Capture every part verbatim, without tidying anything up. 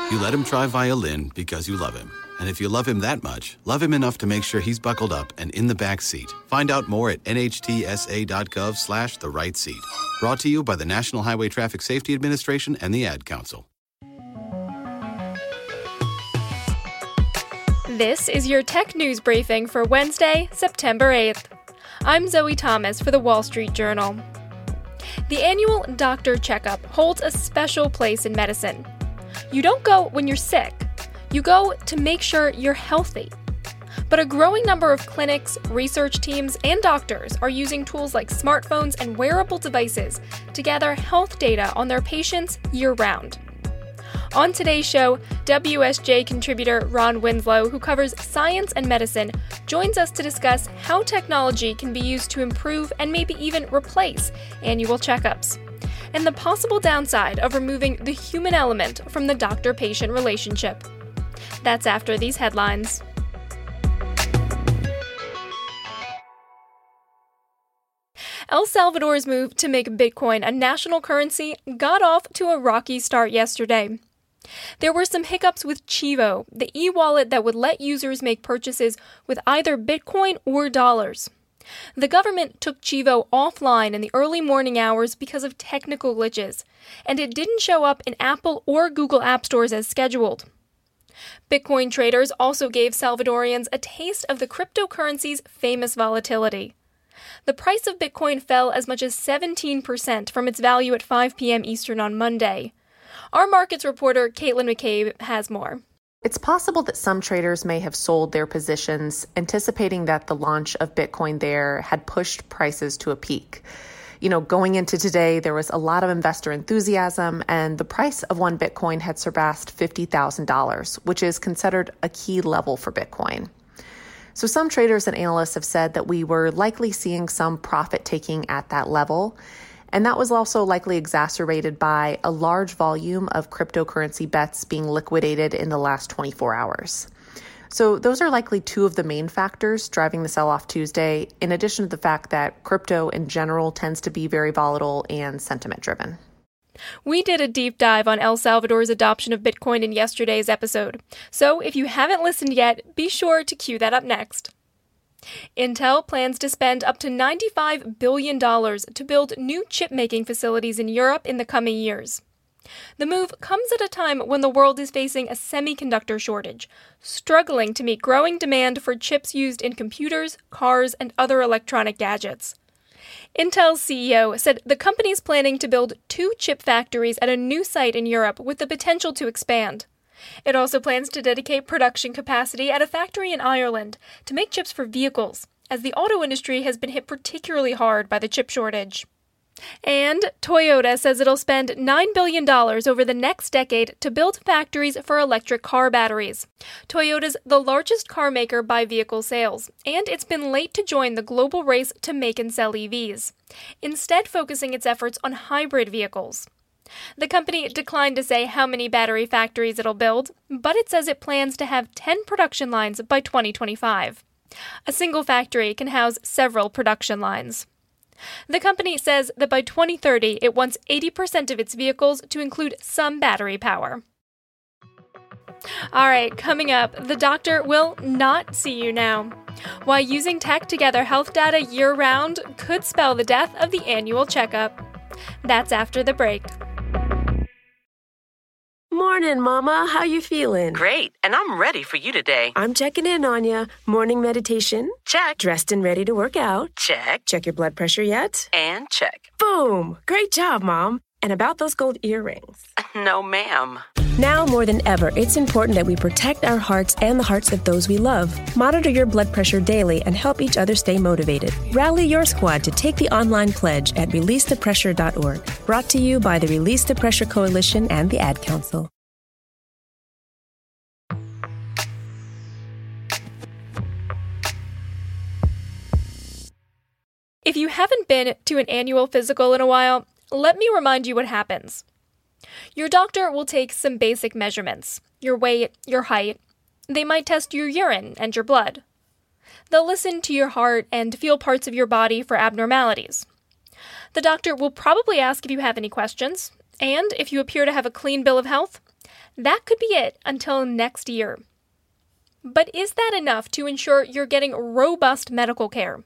You let him try violin because you love him. And if you love him that much, love him enough to make sure he's buckled up and in the back seat. Find out more at nhtsa.gov slash the right seat. Brought to you by the National Highway Traffic Safety Administration and the Ad Council. This is your tech news briefing for Wednesday, September eighth. I'm Zoe Thomas for the Wall Street Journal. The annual doctor checkup holds a special place in medicine. You don't go when you're sick. You go to make sure you're healthy. But a growing number of clinics, research teams, and doctors are using tools like smartphones and wearable devices to gather health data on their patients year-round. On today's show, W S J contributor Ron Winslow, who covers science and medicine, joins us to discuss how technology can be used to improve and maybe even replace annual checkups, and the possible downside of removing the human element from the doctor-patient relationship. That's after these headlines. El Salvador's move to make Bitcoin a national currency got off to a rocky start yesterday. There were some hiccups with Chivo, the e-wallet that would let users make purchases with either Bitcoin or dollars. The government took Chivo offline in the early morning hours because of technical glitches, and it didn't show up in Apple or Google App Stores as scheduled. Bitcoin traders also gave Salvadorians a taste of the cryptocurrency's famous volatility. The price of Bitcoin fell as much as seventeen percent from its value at five p.m. Eastern on Monday. Our markets reporter, Caitlin McCabe, has more. It's possible that some traders may have sold their positions, anticipating that the launch of Bitcoin there had pushed prices to a peak. You know, going into today, there was a lot of investor enthusiasm, and the price of one Bitcoin had surpassed fifty thousand dollars, which is considered a key level for Bitcoin. So some traders and analysts have said that we were likely seeing some profit taking at that level, and that was also likely exacerbated by a large volume of cryptocurrency bets being liquidated in the last twenty-four hours. So those are likely two of the main factors driving the sell-off Tuesday, in addition to the fact that crypto in general tends to be very volatile and sentiment-driven. We did a deep dive on El Salvador's adoption of Bitcoin in yesterday's episode, so if you haven't listened yet, be sure to cue that up next. Intel plans to spend up to ninety-five billion dollars to build new chip-making facilities in Europe in the coming years. The move comes at a time when the world is facing a semiconductor shortage, struggling to meet growing demand for chips used in computers, cars, and other electronic gadgets. Intel's C E O said the company is planning to build two chip factories at a new site in Europe with the potential to expand. It also plans to dedicate production capacity at a factory in Ireland to make chips for vehicles, as the auto industry has been hit particularly hard by the chip shortage. And Toyota says it'll spend nine billion dollars over the next decade to build factories for electric car batteries. Toyota's the largest car maker by vehicle sales, and it's been late to join the global race to make and sell E Vs, instead focusing its efforts on hybrid vehicles. The company declined to say how many battery factories it'll build, but it says it plans to have ten production lines by twenty twenty-five. A single factory can house several production lines. The company says that by twenty thirty, it wants eighty percent of its vehicles to include some battery power. All right, coming up, the doctor will not see you now. Why using tech to gather health data year-round could spell the death of the annual checkup. That's after the break. Morning, Mama. How you feeling? Great, and I'm ready for you today. I'm checking in on ya. Morning meditation? Check. Dressed and ready to work out? Check. Check your blood pressure yet? And check. Boom! Great job, Mom. And about those gold earrings? No, ma'am. Now more than ever, it's important that we protect our hearts and the hearts of those we love. Monitor your blood pressure daily and help each other stay motivated. Rally your squad to take the online pledge at release the pressure dot org. Brought to you by the Release the Pressure Coalition and the Ad Council. If you haven't been to an annual physical in a while, let me remind you what happens. Your doctor will take some basic measurements, your weight, your height. They might test your urine and your blood. They'll listen to your heart and feel parts of your body for abnormalities. The doctor will probably ask if you have any questions, and if you appear to have a clean bill of health, That could be it until next year. But is that enough to ensure you're getting robust medical care?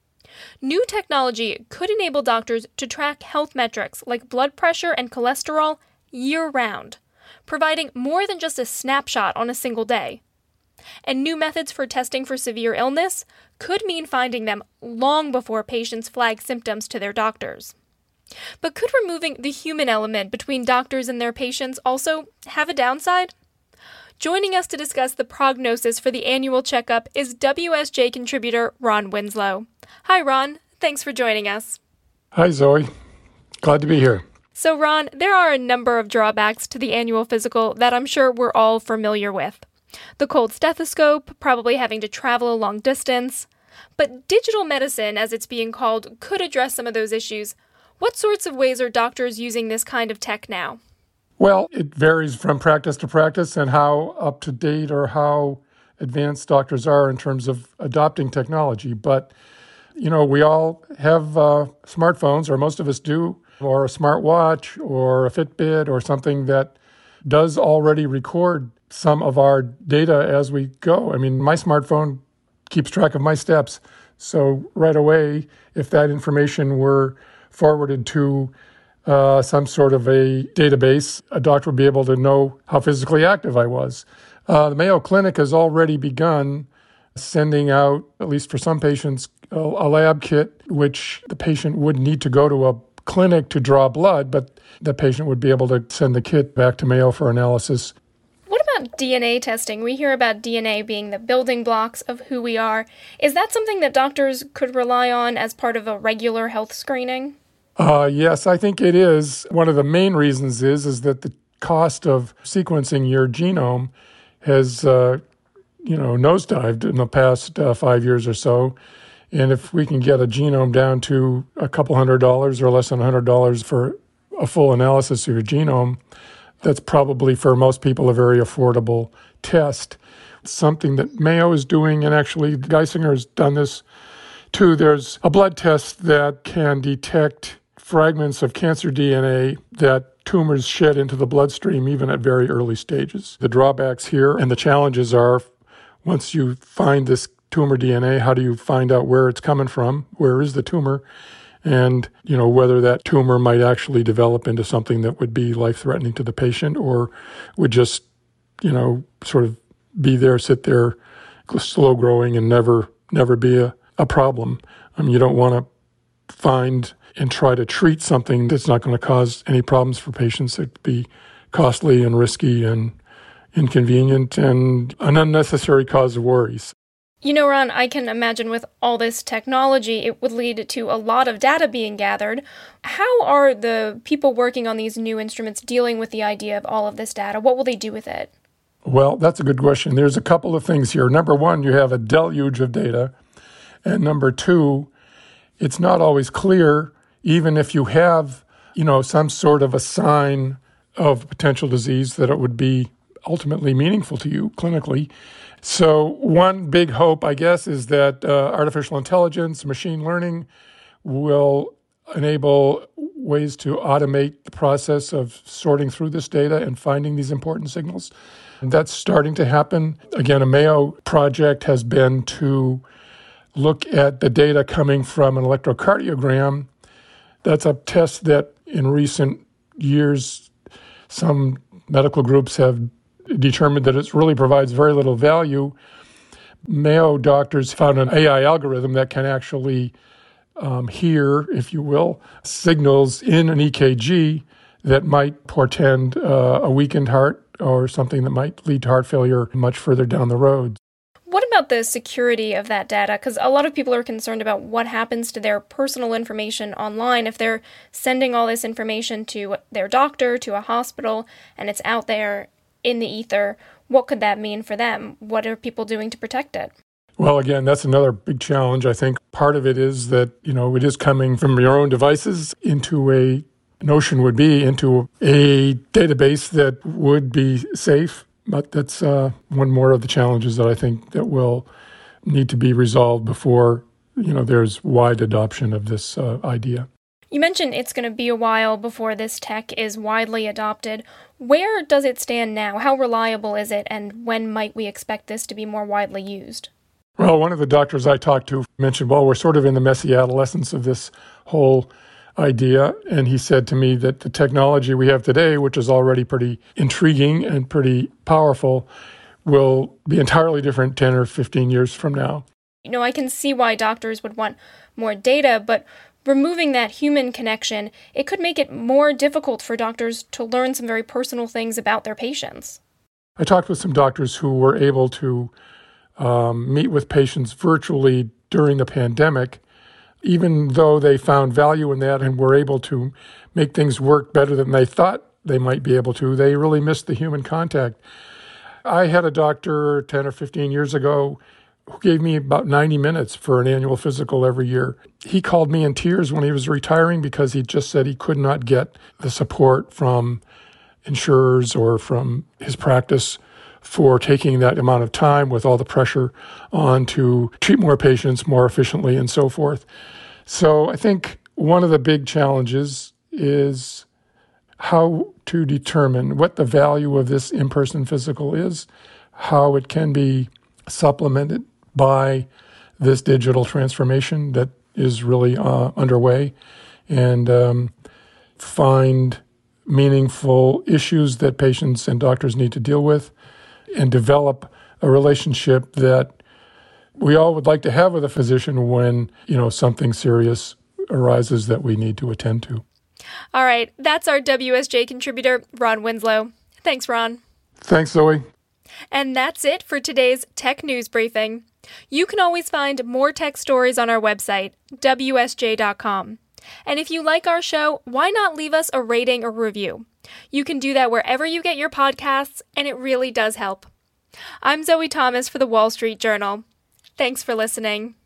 New technology could enable doctors to track health metrics like blood pressure and cholesterol year-round, providing more than just a snapshot on a single day. And new methods for testing for severe illness could mean finding them long before patients flag symptoms to their doctors. But could removing the human element between doctors and their patients also have a downside? Joining us to discuss the prognosis for the annual checkup is W S J contributor Ron Winslow. Hi, Ron. Thanks for joining us. Hi, Zoe. Glad to be here. So, Ron, there are a number of drawbacks to the annual physical that I'm sure we're all familiar with. The cold stethoscope, probably having to travel a long distance. But digital medicine, as it's being called, could address some of those issues. What sorts of ways are doctors using this kind of tech now? Well, it varies from practice to practice and how up to date or how advanced doctors are in terms of adopting technology. But, you know, we all have uh, smartphones, or most of us do, or a smartwatch or a Fitbit or something that does already record some of our data as we go. I mean, my smartphone keeps track of my steps. So right away, if that information were forwarded to uh, some sort of a database, a doctor would be able to know how physically active I was. Uh, the Mayo Clinic has already begun sending out, at least for some patients, a, a lab kit, which the patient would need to go to a clinic to draw blood, but the patient would be able to send the kit back to Mayo for analysis. What about D N A testing? We hear about D N A being the building blocks of who we are. Is that something that doctors could rely on as part of a regular health screening? Uh, yes, I think it is. One of the main reasons is, is that the cost of sequencing your genome has, uh, you know, nosedived in the past uh, five years or so. And if we can get a genome down to a couple hundred dollars or less than a hundred dollars for a full analysis of your genome, that's probably for most people a very affordable test. Something that Mayo is doing, and actually Geisinger has done this too. There's a blood test that can detect fragments of cancer D N A that tumors shed into the bloodstream even at very early stages. The drawbacks here and the challenges are, once you find this tumor D N A, how do you find out where it's coming from? Where is the tumor? And, you know, whether that tumor might actually develop into something that would be life-threatening to the patient or would just, you know, sort of be there, sit there, slow growing and never, never be a, a problem. I mean, you don't want to find and try to treat something that's not going to cause any problems for patients. It'd be costly and risky and inconvenient and an unnecessary cause of worries. You know, Ron, I can imagine with all this technology, it would lead to a lot of data being gathered. How are the people working on these new instruments dealing with the idea of all of this data? What will they do with it? Well, that's a good question. There's a couple of things here. Number one, you have a deluge of data. And number two, it's not always clear, even if you have, you know, some sort of a sign of potential disease, that it would be ultimately meaningful to you clinically. So one big hope, I guess, is that uh, artificial intelligence, machine learning will enable ways to automate the process of sorting through this data and finding these important signals. And that's starting to happen. Again, a Mayo project has been to look at the data coming from an electrocardiogram. That's a test that in recent years, some medical groups have determined that it really provides very little value. Mayo doctors found an A I algorithm that can actually um, hear, if you will, signals in an E K G that might portend uh, a weakened heart or something that might lead to heart failure much further down the road. What about the security of that data? Because a lot of people are concerned about what happens to their personal information online if they're sending all this information to their doctor, to a hospital, and it's out there in the ether. What could that mean for them? What are people doing to protect it? Well, again, that's another big challenge. I think part of it is that, you know, it is coming from your own devices into a notion would be into a database that would be safe. But that's uh, one more of the challenges that I think that will need to be resolved before, you know, there's wide adoption of this uh, idea. You mentioned it's going to be a while before this tech is widely adopted. Where does it stand now? How reliable is it, and when might we expect this to be more widely used? Well, one of the doctors I talked to mentioned, well, we're sort of in the messy adolescence of this whole idea. And he said to me that the technology we have today, which is already pretty intriguing and pretty powerful, will be entirely different ten or fifteen years from now. You know, I can see why doctors would want more data, but removing that human connection, it could make it more difficult for doctors to learn some very personal things about their patients. I talked with some doctors who were able to um, meet with patients virtually during the pandemic, even though they found value in that and were able to make things work better than they thought they might be able to. They really missed the human contact. I had a doctor ten or fifteen years ago who gave me about ninety minutes for an annual physical every year. He called me in tears when he was retiring because he just said he could not get the support from insurers or from his practice for taking that amount of time with all the pressure on to treat more patients more efficiently and so forth. So I think one of the big challenges is how to determine what the value of this in-person physical is, how it can be supplemented by this digital transformation that is really uh, underway, and um, find meaningful issues that patients and doctors need to deal with, and develop a relationship that we all would like to have with a physician when, you know, something serious arises that we need to attend to. All right, that's our W S J contributor, Ron Winslow. Thanks, Ron. Thanks, Zoe. And that's it for today's Tech News Briefing. You can always find more tech stories on our website, W S J dot com. And if you like our show, why not leave us a rating or review? You can do that wherever you get your podcasts, and it really does help. I'm Zoe Thomas for the Wall Street Journal. Thanks for listening.